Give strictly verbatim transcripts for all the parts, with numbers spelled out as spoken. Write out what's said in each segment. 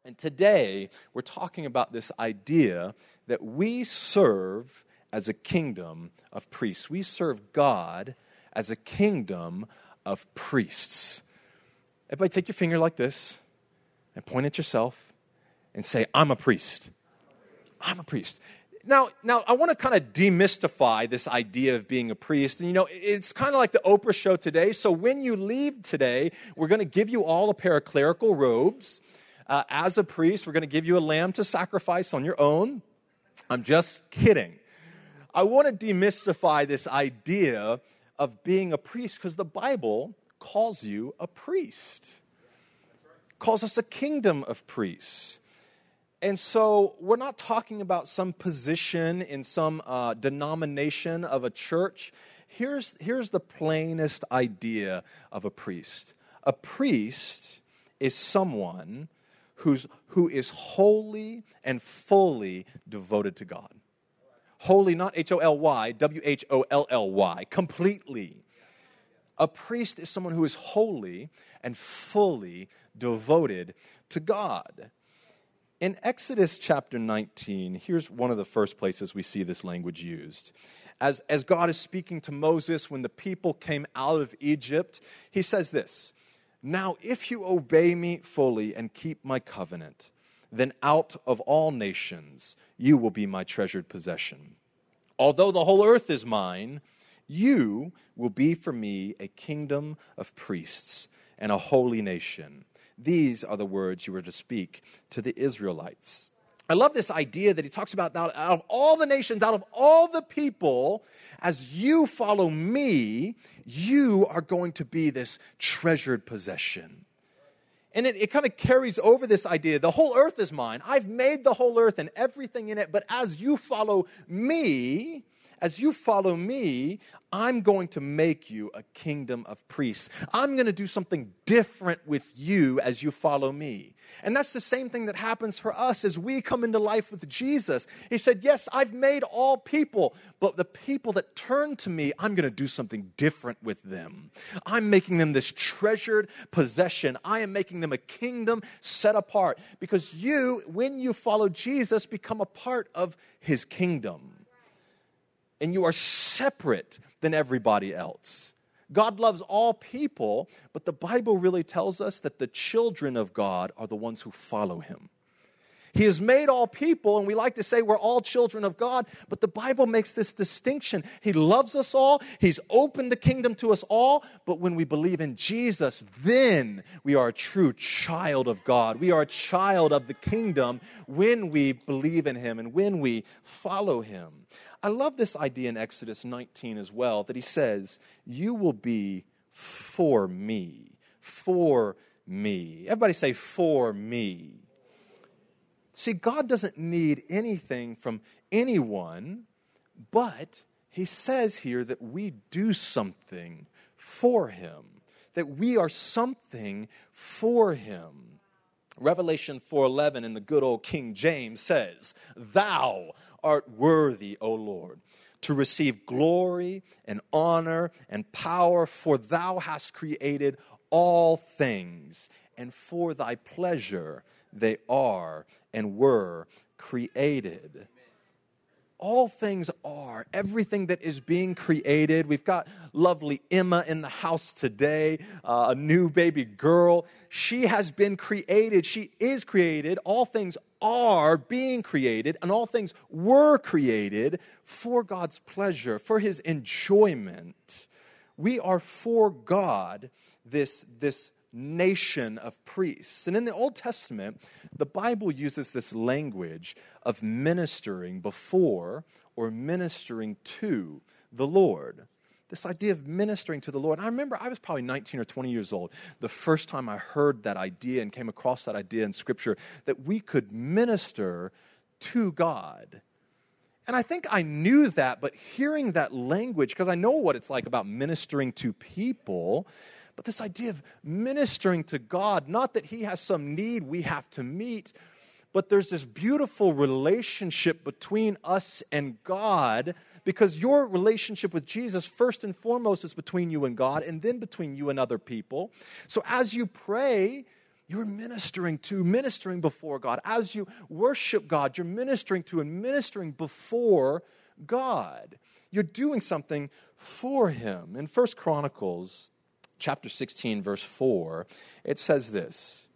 And today, we're talking about this idea that we serve as a kingdom of priests. We serve God as a kingdom of priests. Everybody take your finger like this and point at yourself and say, I'm a priest. I'm a priest. Now, now I want to kind of demystify this idea of being a priest. And, you know, it's kind of like the Oprah show today. So when you leave today, we're going to give you all a pair of clerical robes. Uh, as a priest, we're going to give you a lamb to sacrifice on your own. I'm just kidding. I want to demystify this idea of being a priest because the Bible calls you a priest, calls us a kingdom of priests. And so we're not talking about some position in some uh, denomination of a church. Here's, here's the plainest idea of a priest. A priest is someone who's, who is wholly and fully devoted to God. Holy, not H O L Y, W H O L L Y, completely. A priest is someone who is holy and fully devoted to God. In Exodus chapter nineteen, here's one of the first places we see this language used. As, as God is speaking to Moses when the people came out of Egypt, he says this, now if you obey me fully and keep my covenant, then out of all nations you will be my treasured possession. Although the whole earth is mine, you will be for me a kingdom of priests and a holy nation. These are the words you were to speak to the Israelites. I love this idea that he talks about now, out of all the nations, out of all the people, as you follow me, you are going to be this treasured possession. And it, it kind of carries over this idea, the whole earth is mine. I've made the whole earth and everything in it, but as you follow me, as you follow me, I'm going to make you a kingdom of priests. I'm going to do something different with you as you follow me. And that's the same thing that happens for us as we come into life with Jesus. He said, yes, I've made all people, but the people that turn to me, I'm going to do something different with them. I'm making them this treasured possession. I am making them a kingdom set apart because you, when you follow Jesus, become a part of his kingdom. And you are separate than everybody else. God loves all people, but the Bible really tells us that the children of God are the ones who follow him. He has made all people, and we like to say we're all children of God, but the Bible makes this distinction. He loves us all. He's opened the kingdom to us all, but when we believe in Jesus, then we are a true child of God. We are a child of the kingdom when we believe in him and when we follow him. I love this idea in Exodus nineteen as well, that he says, you will be for me, for me. Everybody say, for me. See, God doesn't need anything from anyone, but he says here that we do something for him, that we are something for him. Revelation four eleven in the good old King James says, thou art worthy, O Lord, to receive glory and honor and power, for thou hast created all things, and for thy pleasure they are and were created. All things are, everything that is being created. We've got lovely Emma in the house today, uh, a new baby girl. She has been created. She is created. All things are being created, and all things were created for God's pleasure, for his enjoyment. We are for God, this, this nation of priests. And in the Old Testament, the Bible uses this language of ministering before or ministering to the Lord. This idea of ministering to the Lord. And I remember I was probably nineteen or twenty years old the first time I heard that idea and came across that idea in Scripture that we could minister to God. And I think I knew that, but hearing that language, because I know what it's like about ministering to people, but this idea of ministering to God, not that he has some need we have to meet, but there's this beautiful relationship between us and God, because your relationship with Jesus, first and foremost, is between you and God, and then between you and other people. So as you pray, you're ministering to, ministering before God. As you worship God, you're ministering to and ministering before God. You're doing something for him. In First Chronicles chapter sixteen, verse four, it says this: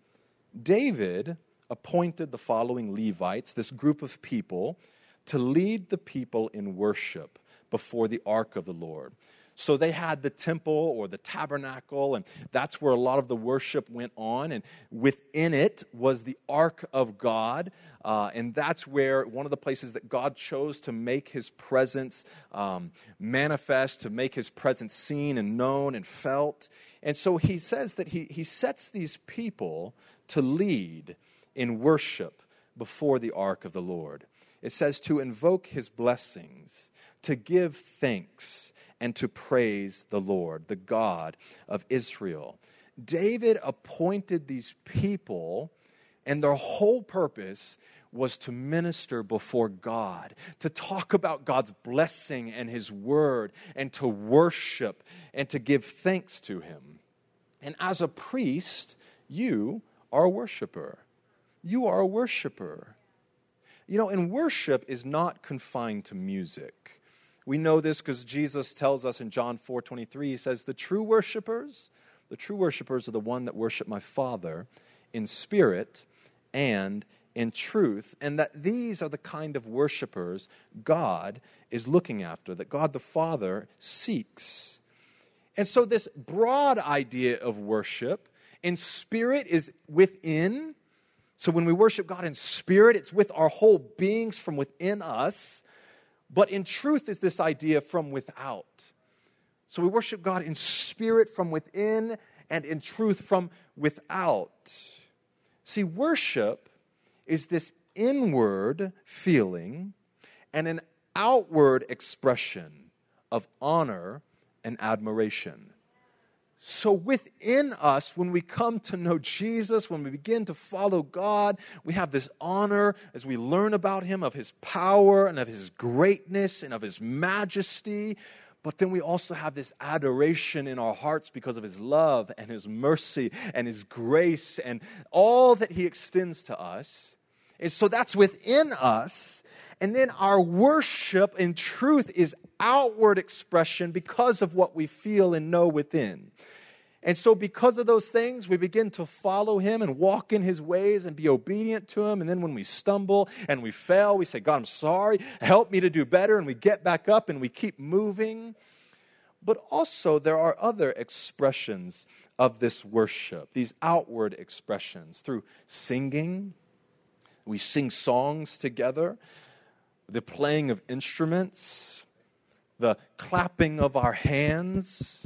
David appointed the following Levites, this group of people, to lead the people in worship before the ark of the Lord. So they had the temple or the tabernacle, and that's where a lot of the worship went on. And within it was the ark of God, uh, and that's where one of the places that God chose to make his presence um, manifest, to make his presence seen and known and felt. And so he says that he, he sets these people to lead in worship before the ark of the Lord. It says to invoke his blessings, to give thanks, and to praise the Lord, the God of Israel. David appointed these people, and their whole purpose was to minister before God, to talk about God's blessing and his word, and to worship and to give thanks to him. And as a priest, you are a worshiper. You are a worshiper. You know, and worship is not confined to music. We know this because Jesus tells us in John four twenty-three, he says, the true worshipers, the true worshipers are the one that worship my Father in spirit and in truth, and that these are the kind of worshipers God is looking after, that God the Father seeks. And so this broad idea of worship in spirit is within. So when we worship God in spirit, it's with our whole beings from within us. But in truth is this idea from without. So we worship God in spirit from within and in truth from without. See, worship is this inward feeling and an outward expression of honor and admiration. So within us, when we come to know Jesus, when we begin to follow God, we have this honor as we learn about him, of his power and of his greatness and of his majesty. But then we also have this adoration in our hearts because of his love and his mercy and his grace and all that he extends to us. And so that's within us. And then our worship in truth is outward expression because of what we feel and know within. And so because of those things, we begin to follow him and walk in his ways and be obedient to him. And then when we stumble and we fail, we say, God, I'm sorry. Help me to do better. And we get back up and we keep moving. But also there are other expressions of this worship, these outward expressions through singing. We sing songs together, the playing of instruments, the clapping of our hands,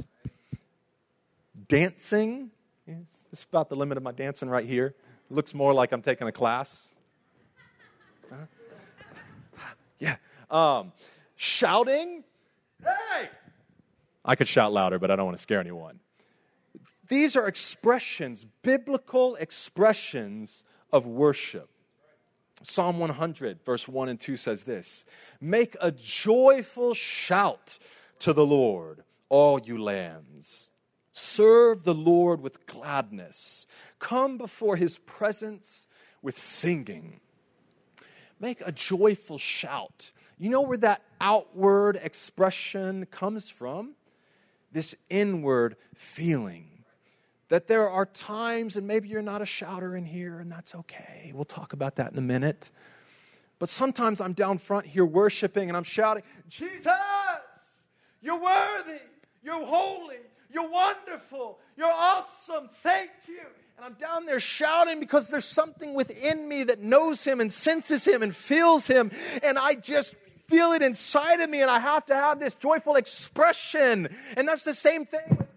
dancing. It's, it's about the limit of my dancing right here. It looks more like I'm taking a class. Huh? Yeah. Um, shouting. Hey! I could shout louder, but I don't want to scare anyone. These are expressions, biblical expressions of worship. Psalm one hundred, verse one and two says this: make a joyful shout to the Lord, all you lands. Serve the Lord with gladness. Come before his presence with singing. Make a joyful shout. You know where that outward expression comes from? This inward feeling. That there are times, and maybe you're not a shouter in here, and that's okay. We'll talk about that in a minute. But sometimes I'm down front here worshiping, and I'm shouting, Jesus, you're worthy, you're holy, you're wonderful, you're awesome, thank you. And I'm down there shouting because there's something within me that knows him and senses him and feels him, and I just feel it inside of me, and I have to have this joyful expression. And that's the same thing with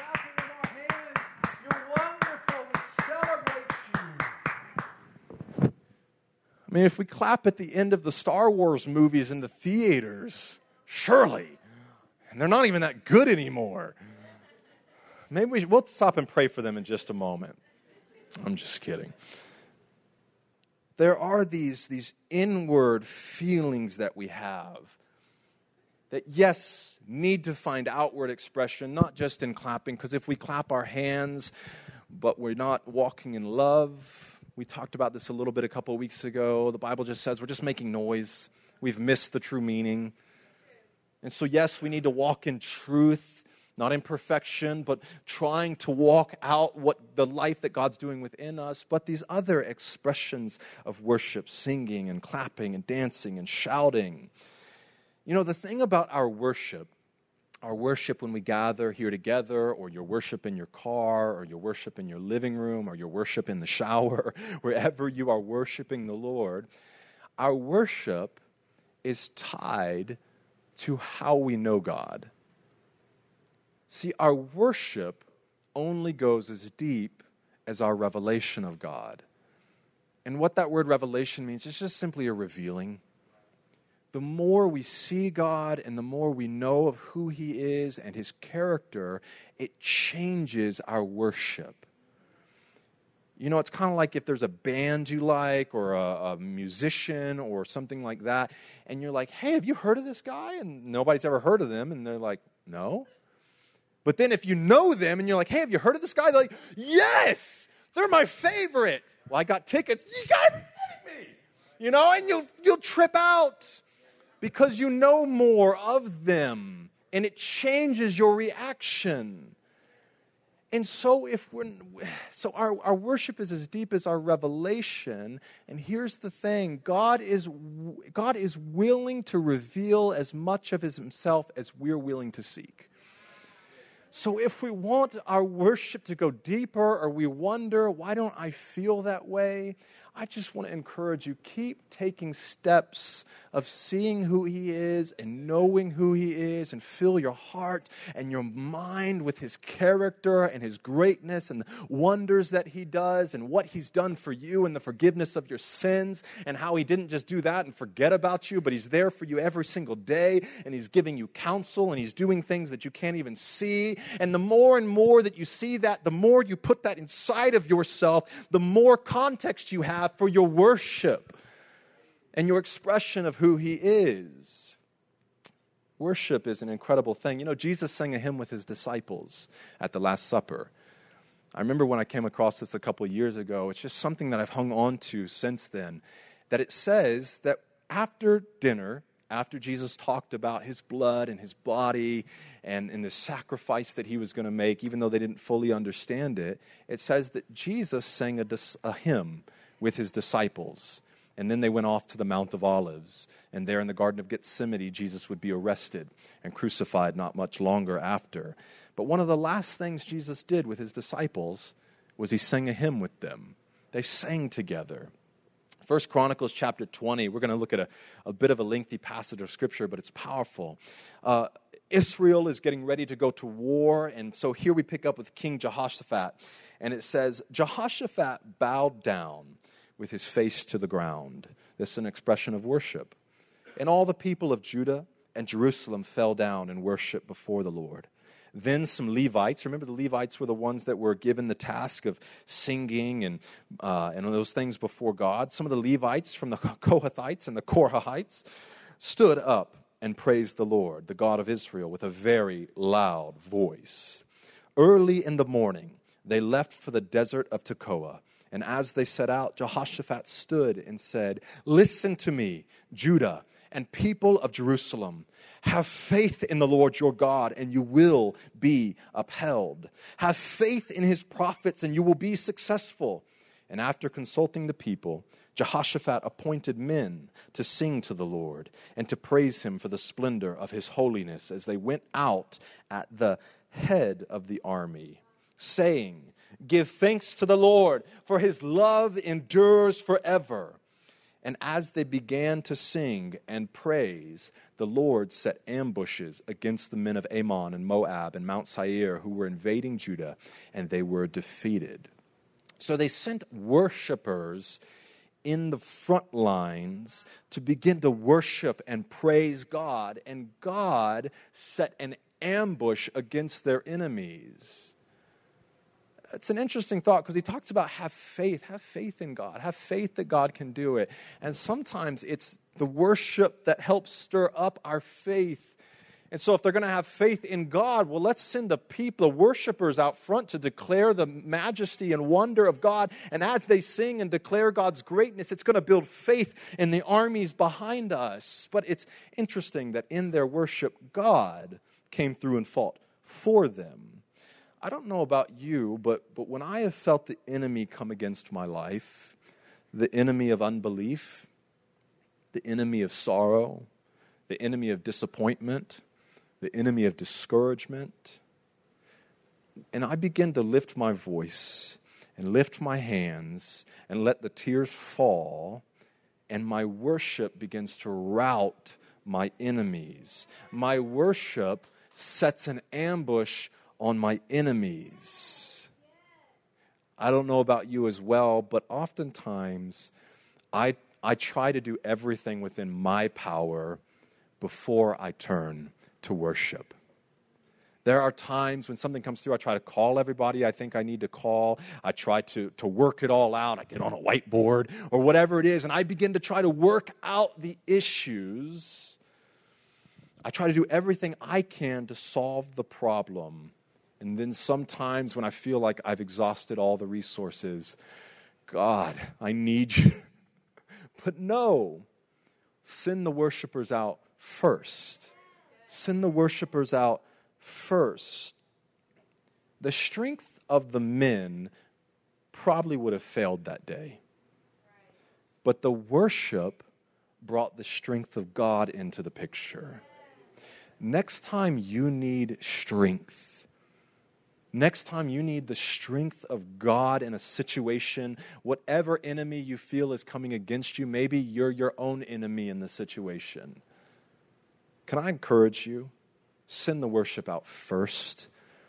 I mean, if we clap at the end of the Star Wars movies in the theaters, surely, and they're not even that good anymore. Maybe we, we'll stop and pray for them in just a moment. I'm just kidding. There are these, these inward feelings that we have that, yes, need to find outward expression, not just in clapping, because if we clap our hands, but we're not walking in love. We talked about this a little bit a couple of weeks ago. The Bible just says we're just making noise. We've missed the true meaning. And so, yes, we need to walk in truth, not in perfection, but trying to walk out what the life that God's doing within us. But these other expressions of worship, singing and clapping and dancing and shouting. You know, the thing about our worship, our worship when we gather here together, or your worship in your car, or your worship in your living room, or your worship in the shower, wherever you are worshiping the Lord, our worship is tied to how we know God. See, our worship only goes as deep as our revelation of God. And what that word revelation means, it's just simply a revealing. The more we see God and the more we know of who He is and His character, it changes our worship. You know, it's kind of like if there's a band you like or a, a musician or something like that, and you're like, hey, have you heard of this guy? And nobody's ever heard of them, and they're like, no. But then if you know them and you're like, hey, have you heard of this guy? They're like, yes, they're my favorite. Well, I got tickets. You gotta be kidding me. You know, and you'll you'll trip out because you know more of them, and it changes your reaction. And so if we're so our, our worship is as deep as our revelation. And here's the thing, God is God is willing to reveal as much of Himself as we're willing to seek. So if we want our worship to go deeper, or we wonder, why don't I feel that way? I just want to encourage you, keep taking steps of seeing who He is and knowing who He is, and fill your heart and your mind with His character and His greatness and the wonders that He does and what He's done for you and the forgiveness of your sins, and how He didn't just do that and forget about you, but He's there for you every single day, and He's giving you counsel, and He's doing things that you can't even see. And the more and more that you see that, the more you put that inside of yourself, the more context you have for your worship and your expression of who He is. Worship is an incredible thing. You know, Jesus sang a hymn with His disciples at the Last Supper. I remember when I came across this a couple of years ago. It's just something that I've hung on to since then. That it says that after dinner, after Jesus talked about His blood and His body and, and the sacrifice that He was going to make, even though they didn't fully understand it, it says that Jesus sang a, a hymn with His disciples. And then they went off to the Mount of Olives. And there in the Garden of Gethsemane, Jesus would be arrested and crucified not much longer after. But one of the last things Jesus did with His disciples was He sang a hymn with them. They sang together. First Chronicles chapter twenty, we're going to look at a, a bit of a lengthy passage of Scripture, but it's powerful. Uh, Israel is getting ready to go to war, and so here we pick up with King Jehoshaphat. And it says, Jehoshaphat bowed down with his face to the ground. This is an expression of worship. And all the people of Judah and Jerusalem fell down and worshiped before the Lord. Then some Levites, remember the Levites were the ones that were given the task of singing and uh, and those things before God. Some of the Levites from the Kohathites and the Korahites stood up and praised the Lord, the God of Israel, with a very loud voice. Early in the morning, they left for the desert of Tekoa. And as they set out, Jehoshaphat stood and said, listen to me, Judah and people of Jerusalem. Have faith in the Lord your God, and you will be upheld. Have faith in His prophets, and you will be successful. And after consulting the people, Jehoshaphat appointed men to sing to the Lord and to praise Him for the splendor of His holiness as they went out at the head of the army, saying, give thanks to the Lord, for His love endures forever. And as they began to sing and praise, the Lord set ambushes against the men of Ammon and Moab and Mount Seir who were invading Judah, and they were defeated. So they sent worshipers in the front lines to begin to worship and praise God, and God set an ambush against their enemies. It's an interesting thought because he talks about have faith, have faith in God, have faith that God can do it. And sometimes it's the worship that helps stir up our faith. And so if they're going to have faith in God, well, let's send the people, the worshipers out front to declare the majesty and wonder of God. And as they sing and declare God's greatness, it's going to build faith in the armies behind us. But it's interesting that in their worship, God came through and fought for them. I don't know about you, but, but when I have felt the enemy come against my life, the enemy of unbelief, the enemy of sorrow, the enemy of disappointment, the enemy of discouragement, and I begin to lift my voice and lift my hands and let the tears fall, and my worship begins to rout my enemies. My worship sets an ambush on my enemies. I don't know about you as well, but oftentimes I, I try to do everything within my power before I turn to worship. There are times when something comes through, I try to call everybody I think I need to call. I try to, to work it all out. I get on a whiteboard or whatever it is, and I begin to try to work out the issues. I try to do everything I can to solve the problem. And then sometimes when I feel like I've exhausted all the resources, God, I need you. But no, send the worshipers out first. Send the worshipers out first. The strength of the men probably would have failed that day. But the worship brought the strength of God into the picture. Next time you need strength, next time you need the strength of God in a situation, whatever enemy you feel is coming against you, maybe you're your own enemy in the situation. Can I encourage you? Send the worship out first.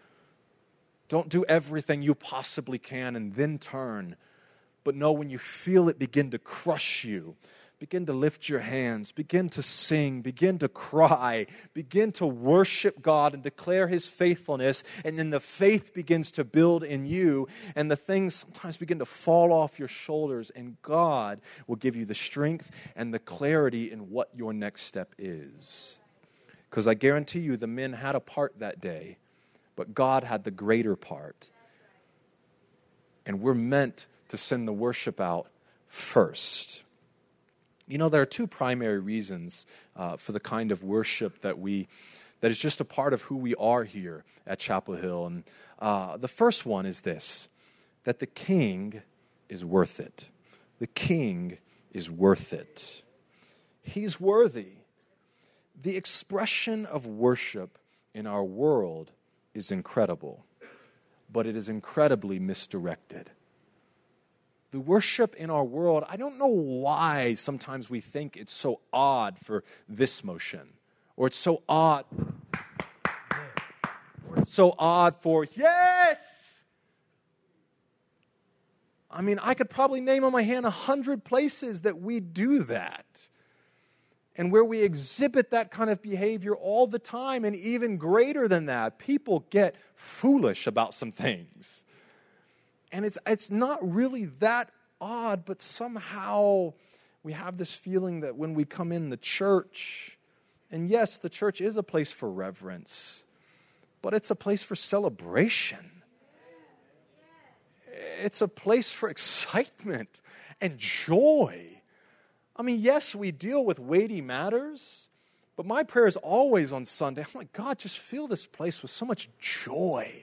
Don't do everything you possibly can and then turn. But know when you feel it begin to crush you, begin to lift your hands, begin to sing, begin to cry, begin to worship God and declare His faithfulness, and then the faith begins to build in you, and the things sometimes begin to fall off your shoulders, and God will give you the strength and the clarity in what your next step is. Because I guarantee you the men had a part that day, but God had the greater part. And we're meant to send the worship out first. You know, there are two primary reasons uh, for the kind of worship that we, that is just a part of who we are here at Chapel Hill. And uh, the first one is this, that the King is worth it. The King is worth it. He's worthy. The expression of worship in our world is incredible, but it is incredibly misdirected. The worship in our world, I don't know why sometimes we think it's so odd for this motion, or it's so odd, or it's so odd for yes. I mean, I could probably name on my hand a hundred places that we do that. And where we exhibit that kind of behavior all the time, and even greater than that, people get foolish about some things. And it's it's not really that odd, but somehow we have this feeling that when we come in the church, and yes, the church is a place for reverence, but it's a place for celebration. It's a place for excitement and joy. I mean, yes, we deal with weighty matters, but my prayer is always on Sunday, I'm like, God, just fill this place with so much joy.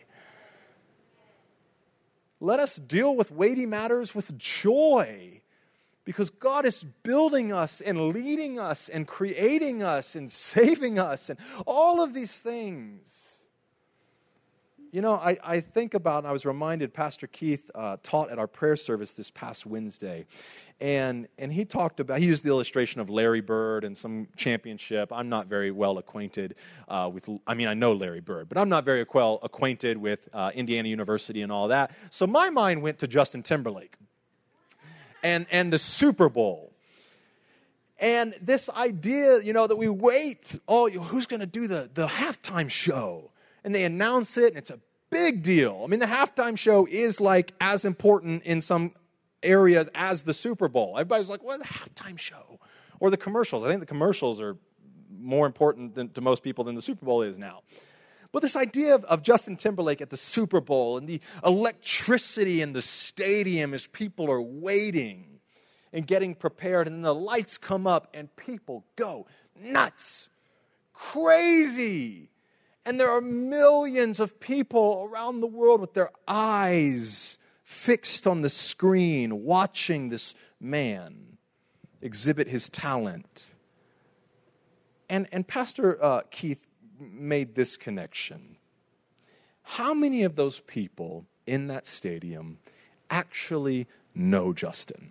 Let us deal with weighty matters with joy, because God is building us and leading us and creating us and saving us and all of these things. You know, I, I think about, and I was reminded, Pastor Keith uh, taught at our prayer service this past Wednesday. And and he talked about, he used the illustration of Larry Bird and some championship. I'm not very well acquainted uh, with, I mean, I know Larry Bird, but I'm not very well acquainted with uh, Indiana University and all that. So my mind went to Justin Timberlake and, and the Super Bowl. And this idea, you know, that we wait, oh, who's going to do the, the halftime show? And they announce it, and it's a big deal. I mean, the halftime show is like as important in some areas as the Super Bowl. Everybody's like, what, the halftime show? Or the commercials. I think the commercials are more important than, to most people than the Super Bowl is now. But this idea of, of Justin Timberlake at the Super Bowl and the electricity in the stadium as people are waiting and getting prepared, and then the lights come up and people go nuts, crazy. And there are millions of people around the world with their eyes fixed on the screen, watching this man exhibit his talent. And, and Pastor uh, Keith made this connection. How many of those people in that stadium actually know Justin?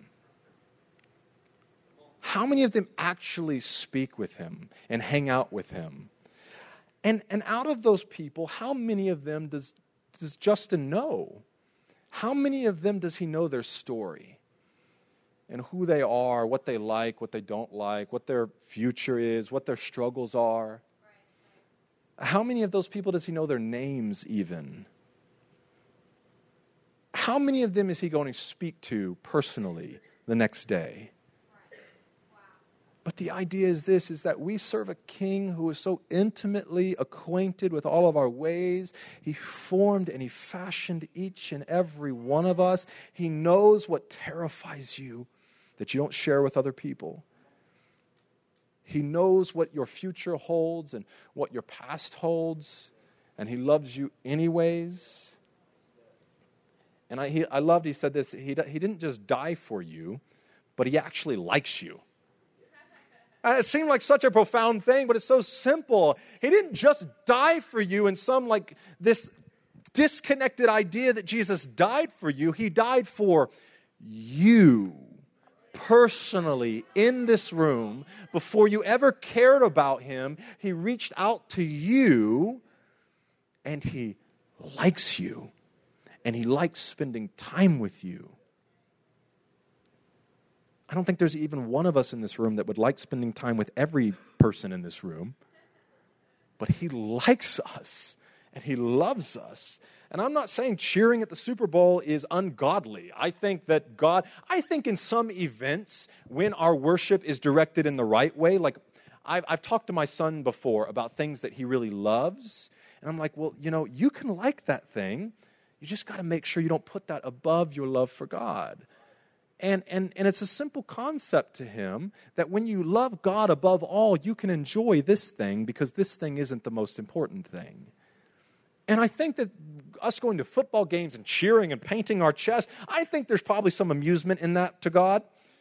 How many of them actually speak with him and hang out with him? And, and out of those people, how many of them does, does Justin know? How many of them does he know their story? And who they are, what they like, what they don't like, what their future is, what their struggles are? How many of those people does he know their names even? How many of them is he going to speak to personally the next day? But the idea is this, is that we serve a king who is so intimately acquainted with all of our ways. He formed and he fashioned each and every one of us. He knows what terrifies you that you don't share with other people. He knows what your future holds and what your past holds, and he loves you anyways. And I, he, I loved, he said this, he, he didn't just die for you, but he actually likes you. And it seemed like such a profound thing, but it's so simple. He didn't just die for you in some like this disconnected idea that Jesus died for you. He died for you personally in this room. Before you ever cared about him, he reached out to you and he likes you and he likes spending time with you. I don't think there's even one of us in this room that would like spending time with every person in this room. But he likes us, and he loves us. And I'm not saying cheering at the Super Bowl is ungodly. I think that God, I think in some events, when our worship is directed in the right way, like I've, I've talked to my son before about things that he really loves. And I'm like, well, you know, you can like that thing. You just got to make sure you don't put that above your love for God. And, and, and it's a simple concept to him that when you love God above all, you can enjoy this thing because this thing isn't the most important thing. And I think that us going to football games and cheering and painting our chest, I think there's probably some amusement in that to God.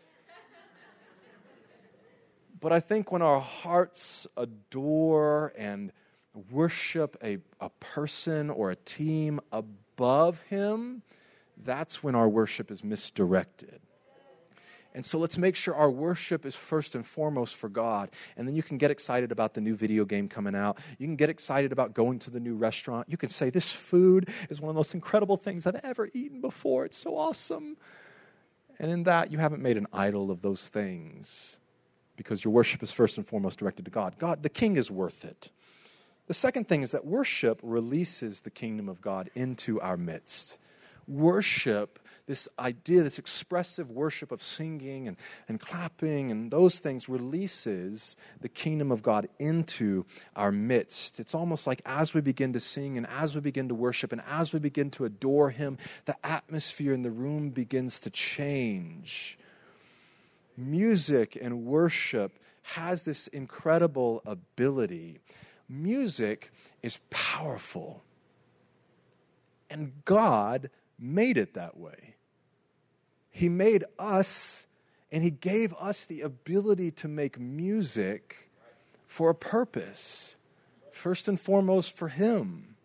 But I think when our hearts adore and worship a, a person or a team above him, that's when our worship is misdirected. And so let's make sure our worship is first and foremost for God. And then you can get excited about the new video game coming out. You can get excited about going to the new restaurant. You can say, this food is one of the most incredible things I've ever eaten before. It's so awesome. And in that, you haven't made an idol of those things because your worship is first and foremost directed to God. God, the King is worth it. The second thing is that worship releases the kingdom of God into our midst. Worship, this idea, this expressive worship of singing and, and clapping and those things releases the kingdom of God into our midst. It's almost like as we begin to sing and as we begin to worship and as we begin to adore him, the atmosphere in the room begins to change. Music and worship has this incredible ability. Music is powerful. And God made it that way. He made us, and he gave us the ability to make music for a purpose. First and foremost for him.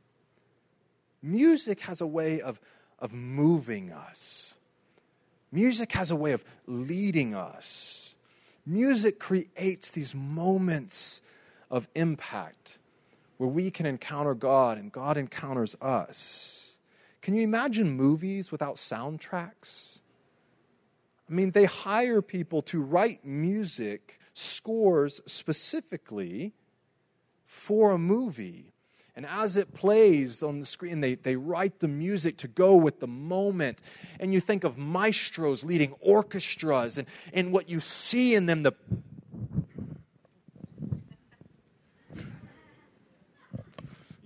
Music has a way of, of moving us. Music has a way of leading us. Music creates these moments of impact where we can encounter God and God encounters us. Can you imagine movies without soundtracks? I mean, they hire people to write music, scores specifically for a movie. And as it plays on the screen, they, they write the music to go with the moment. And you think of maestros leading orchestras and, and what you see in them, the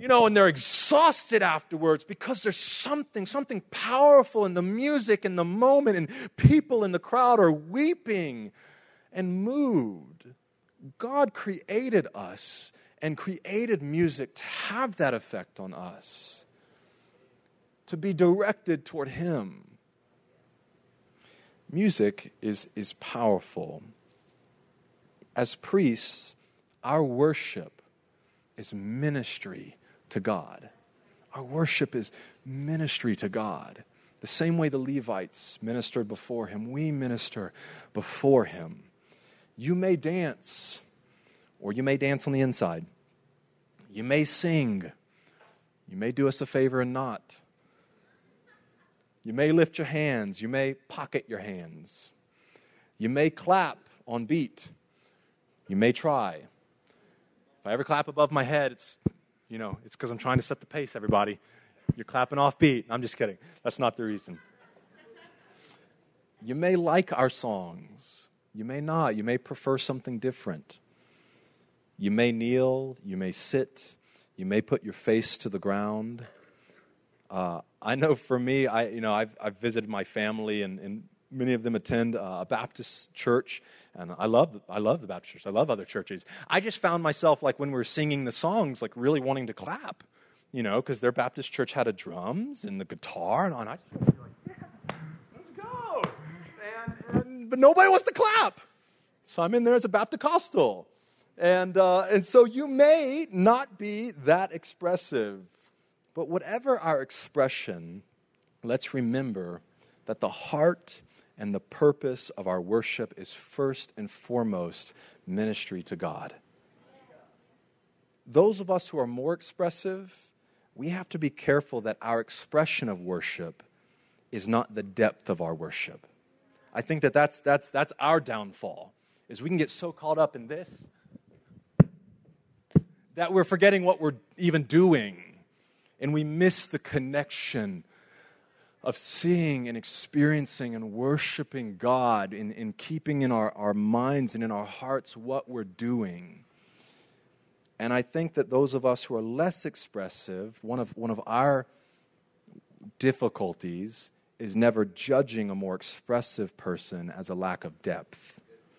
you know, and they're exhausted afterwards because there's something, something powerful in the music and the moment, and people in the crowd are weeping and moved. God created us and created music to have that effect on us, to be directed toward Him. Music is, is powerful. As priests, our worship is ministry to God. Our worship is ministry to God. The same way the Levites ministered before Him, we minister before Him. You may dance, or you may dance on the inside. You may sing. You may do us a favor and not. You may lift your hands. You may pocket your hands. You may clap on beat. You may try. If I ever clap above my head, it's, you know, it's because I'm trying to set the pace, everybody. You're clapping off beat. I'm just kidding. That's not the reason. You may like our songs. You may not. You may prefer something different. You may kneel. You may sit. You may put your face to the ground. Uh, I know for me, I you know I've I've visited my family, and, and many of them attend uh, a Baptist church, and I love the, I love the Baptist church. I love other churches. I just found myself, like, when we were singing the songs, like, really wanting to clap, you know, because their Baptist church had a drums and the guitar, and I just wanted to be like, yeah, let's go. And, and but nobody wants to clap, so I'm in there as a Baptist-costal, and uh, and so you may not be that expressive. But whatever our expression, let's remember that the heart and the purpose of our worship is first and foremost ministry to God. Those of us who are more expressive, we have to be careful that our expression of worship is not the depth of our worship. I think that that's, that's, that's our downfall, is we can get so caught up in this that we're forgetting what we're even doing. And we miss the connection of seeing and experiencing and worshiping God, in, in keeping in our, our minds and in our hearts what we're doing. And I think that those of us who are less expressive, one of, one of our difficulties is never judging a more expressive person as a lack of depth.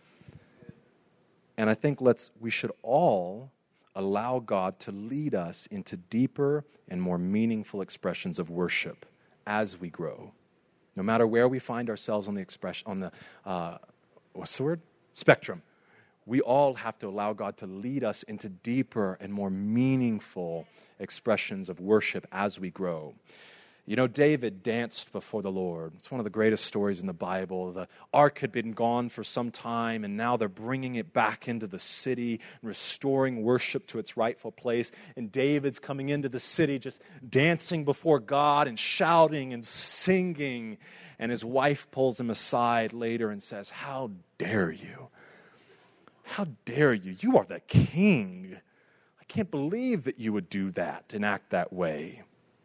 And I think let's we should all allow God to lead us into deeper and more meaningful expressions of worship as we grow. No matter where we find ourselves on the expression, on the, uh, what's the word? Spectrum. We all have to allow God to lead us into deeper and more meaningful expressions of worship as we grow. You know, David danced before the Lord. It's one of the greatest stories in the Bible. The ark had been gone for some time, and now they're bringing it back into the city and restoring worship to its rightful place. And David's coming into the city just dancing before God and shouting and singing. And his wife pulls him aside later and says, "How dare you? How dare you? You are the king. I can't believe that you would do that and act that way."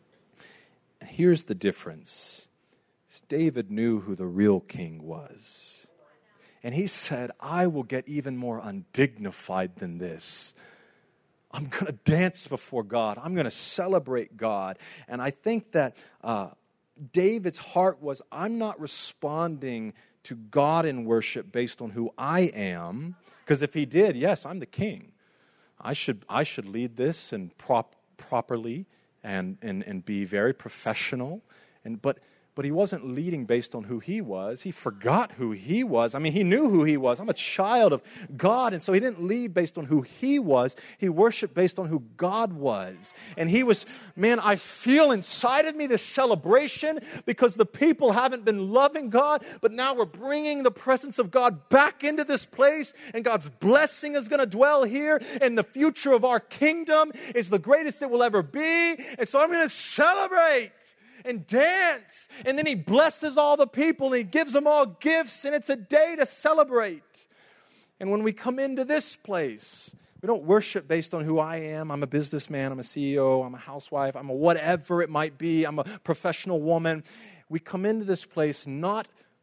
Here's the difference. David knew who the real king was. And he said, "I will get even more undignified than this. I'm going to dance before God. I'm going to celebrate God." And I think that uh, David's heart was, I'm not responding to God in worship based on who I am. Because if he did, yes, I'm the king. I should I should lead this and prop properly. And, and and be very professional, and but but he wasn't leading based on who he was. He forgot who he was. I mean, he knew who he was. I'm a child of God, and so he didn't lead based on who he was. He worshiped based on who God was. And he was, man, I feel inside of me this celebration because the people haven't been loving God, but now we're bringing the presence of God back into this place, and God's blessing is going to dwell here, and the future of our kingdom is the greatest it will ever be. And so I'm going to celebrate and dance. And then he blesses all the people and he gives them all gifts, and it's a day to celebrate. And when we come into this place, we don't worship based on who I am. I'm a businessman, I'm a C E O, I'm a housewife, I'm a whatever it might be, I'm a professional woman. We come into this place not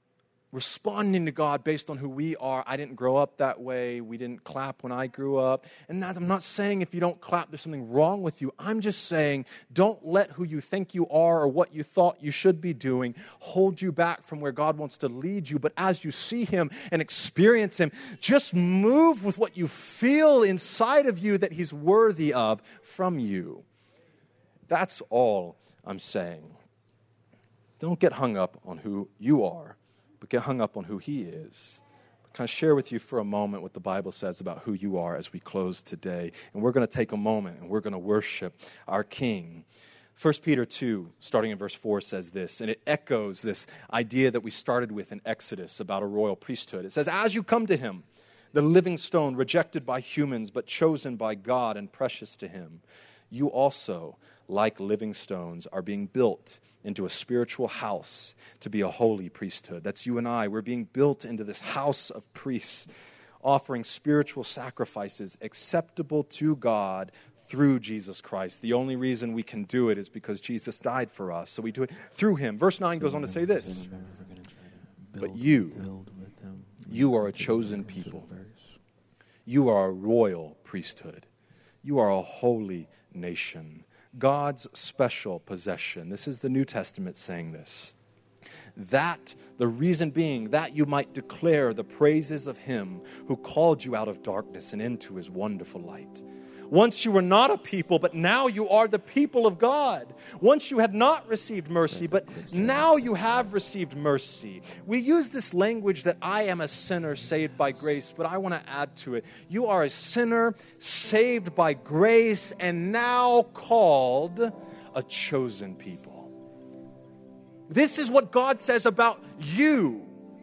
responding to God based on who we are. I didn't grow up that way. We didn't clap when I grew up. And that, I'm not saying if you don't clap, there's something wrong with you. I'm just saying don't let who you think you are or what you thought you should be doing hold you back from where God wants to lead you. But as you see him and experience him, just move with what you feel inside of you that he's worthy of from you. That's all I'm saying. Don't get hung up on who you are, but get hung up on who he is. Can I share with you for a moment what the Bible says about who you are as we close today? And we're going to take a moment and we're going to worship our King. First Peter two, starting in verse four, says this, and it echoes this idea that we started with in Exodus about a royal priesthood. It says, as you come to him, the living stone rejected by humans but chosen by God and precious to him, you also, like living stones, are being built into a spiritual house to be a holy priesthood. That's you and I. We're being built into this house of priests, offering spiritual sacrifices acceptable to God through Jesus Christ. The only reason we can do it is because Jesus died for us. So we do it through him. Verse nine goes on to say this, but you, you are a chosen people. You are a royal priesthood. You are a holy nation. God's special possession. This is the New Testament saying this. That, the reason being, that you might declare the praises of him who called you out of darkness and into his wonderful light. Once you were not a people, but now you are the people of God. Once you had not received mercy, but now you have received mercy. We use this language that I am a sinner saved by grace, but I want to add to it. You are a sinner saved by grace and now called a chosen people. This is what God says about you.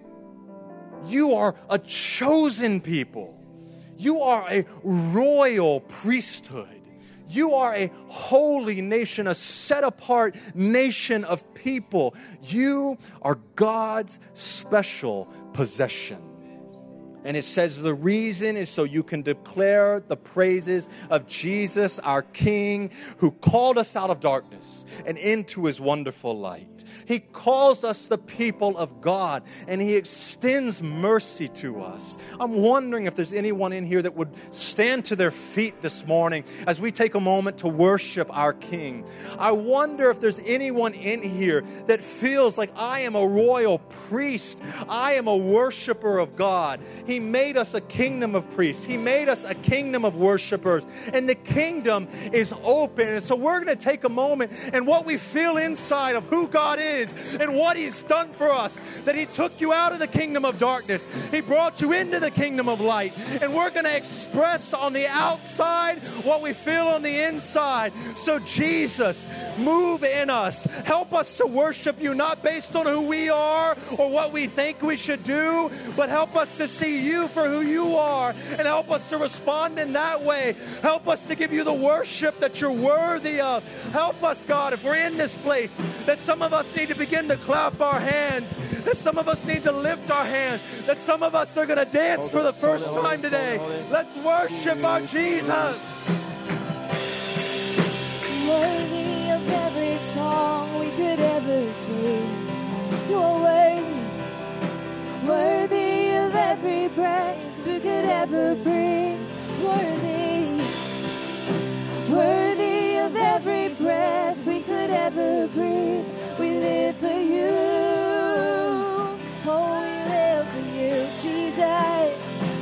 You are a chosen people. You are a royal priesthood. You are a holy nation, a set-apart nation of people. You are God's special possession. And it says the reason is so you can declare the praises of Jesus, our King, who called us out of darkness and into his wonderful light. He calls us the people of God, and he extends mercy to us. I'm wondering if there's anyone in here that would stand to their feet this morning as we take a moment to worship our King. I wonder if there's anyone in here that feels like I am a royal priest. I am a worshiper of God. He made us a kingdom of priests. He made us a kingdom of worshipers. And the kingdom is open. And so we're going to take a moment and what we feel inside of who God is and what he's done for us, that he took you out of the kingdom of darkness. He brought you into the kingdom of light. And we're going to express on the outside what we feel on the inside. So Jesus, move in us. Help us to worship you, not based on who we are or what we think we should do, but help us to see you for who you are and help us to respond in that way. Help us to give you the worship that you're worthy of. Help us, God, if we're in this place, that some of us need to begin to clap our hands, that some of us need to lift our hands, that some of us are going to dance for the first time today. Let's worship our Jesus. Worthy of every song we could ever sing. You're worthy. Worthy of every praise we could ever bring. Worthy. Worthy of every breath we could ever breathe. We live for you. Oh, we live for you, Jesus.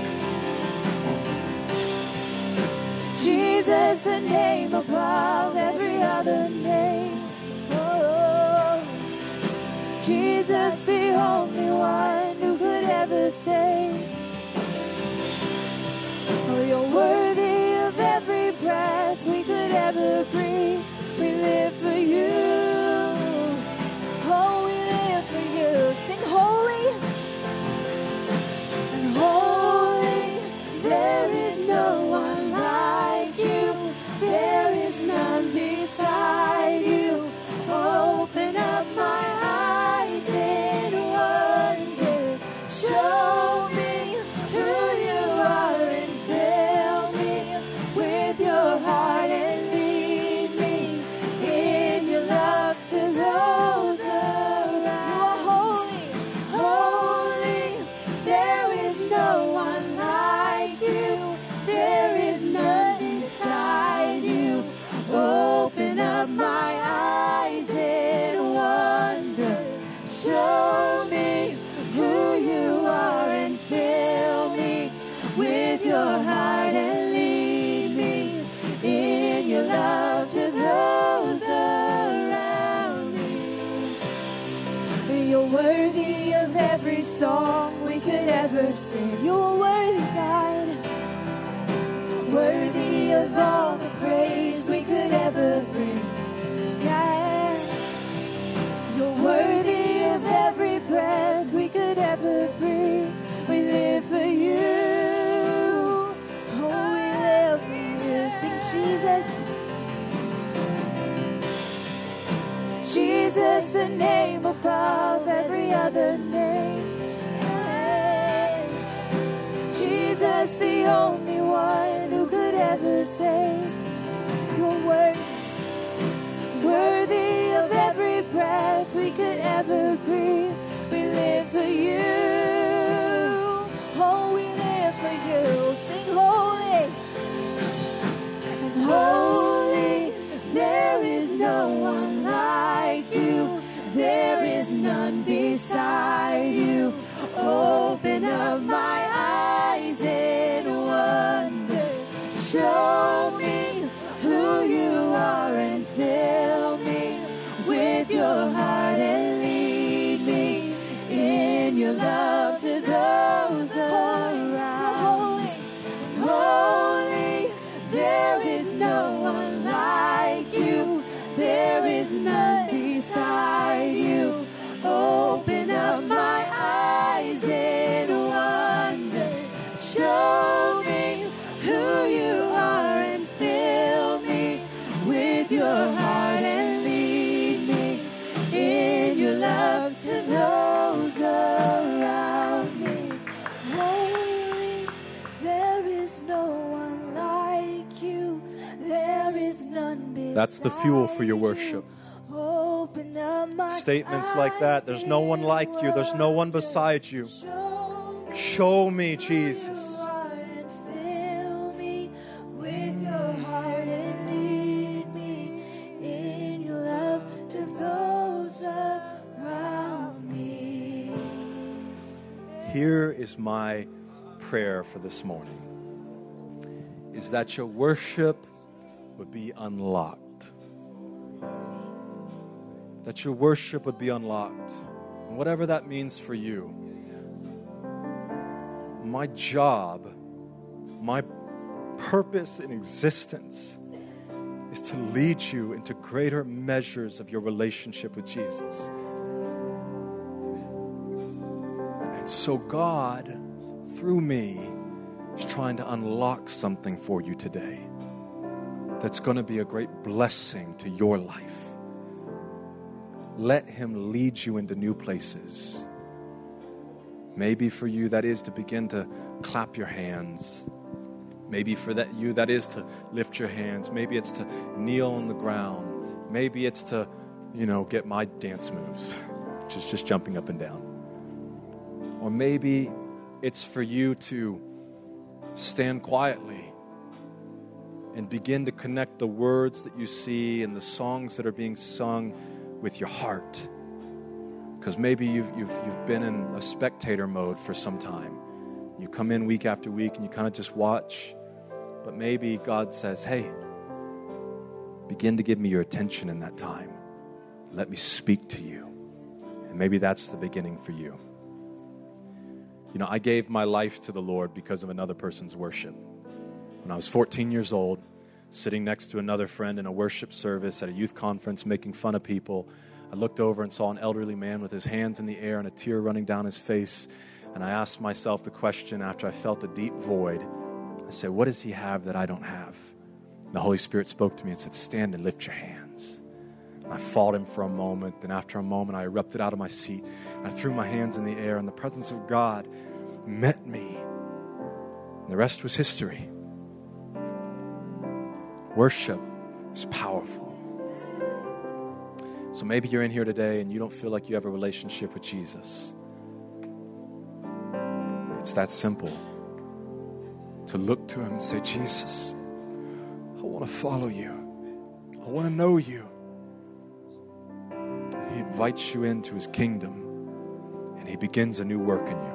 Jesus, the name above every other name. Oh, Jesus, the only one who could ever save. Oh, you're worthy of every breath we could ever breathe. We live for you. Oh, we live for you. Sing holy. And holy, there is no one like you. There is none beside you. Open up my eyes in worship. song we could ever sing. You're worthy, God, worthy of all the praise we could ever bring. Yeah, you're worthy of every breath we could ever breathe. We live for you. Oh, we live for you. Sing Jesus. Jesus, the name above every other name. Hey. Jesus, the only one who could ever save. You're worthy, worthy of every breath we could ever breathe. We live for you. Oh, we live for you. Sing holy. And holy, there is no one like you. There is none beside you. Open up my eyes in wonder. Show me who you are and fill me with your heart and lead me in your love to those around. Holy, holy, there is no one like you. There is none beside you. Open up my eyes in wonder. Show me who you are and fill me with your heart and lead me in your love to those around me. Holy, there is no one like you. There is none beside you. That's the fuel for your worship. Open up my Statements like that. There's no one like you. There's no one beside you. Show me, Jesus. Here is my prayer for this morning, is that your worship would be unlocked. That your worship would be unlocked. And whatever that means for you. My job, my purpose in existence is to lead you into greater measures of your relationship with Jesus. And so God, through me, is trying to unlock something for you today that's going to be a great blessing to your life. Let Him lead you into new places. Maybe for you that is to begin to clap your hands. Maybe for that you that is to lift your hands. Maybe it's to kneel on the ground. Maybe it's to, you know, get my dance moves, which is just jumping up and down. Or maybe it's for you to stand quietly and begin to connect the words that you see and the songs that are being sung with your heart. Because maybe you've, you've, you've been in a spectator mode for some time. You come in week after week and you kind of just watch. But maybe God says, hey, begin to give me your attention in that time. Let me speak to you. And maybe that's the beginning for you. You know, I gave my life to the Lord because of another person's worship. When I was fourteen years old, sitting next to another friend in a worship service at a youth conference, making fun of people, I looked over and saw an elderly man with his hands in the air and a tear running down his face. And I asked myself the question after I felt a deep void. I said, what does he have that I don't have? And the Holy Spirit spoke to me and said, stand and lift your hands. And I fought him for a moment. Then after a moment, I erupted out of my seat. And I threw my hands in the air, and the presence of God met me. And the rest was history. Worship is powerful. So maybe you're in here today and you don't feel like you have a relationship with Jesus. It's that simple. To look to Him and say, Jesus, I want to follow you. I want to know you. And He invites you into His kingdom and He begins a new work in you.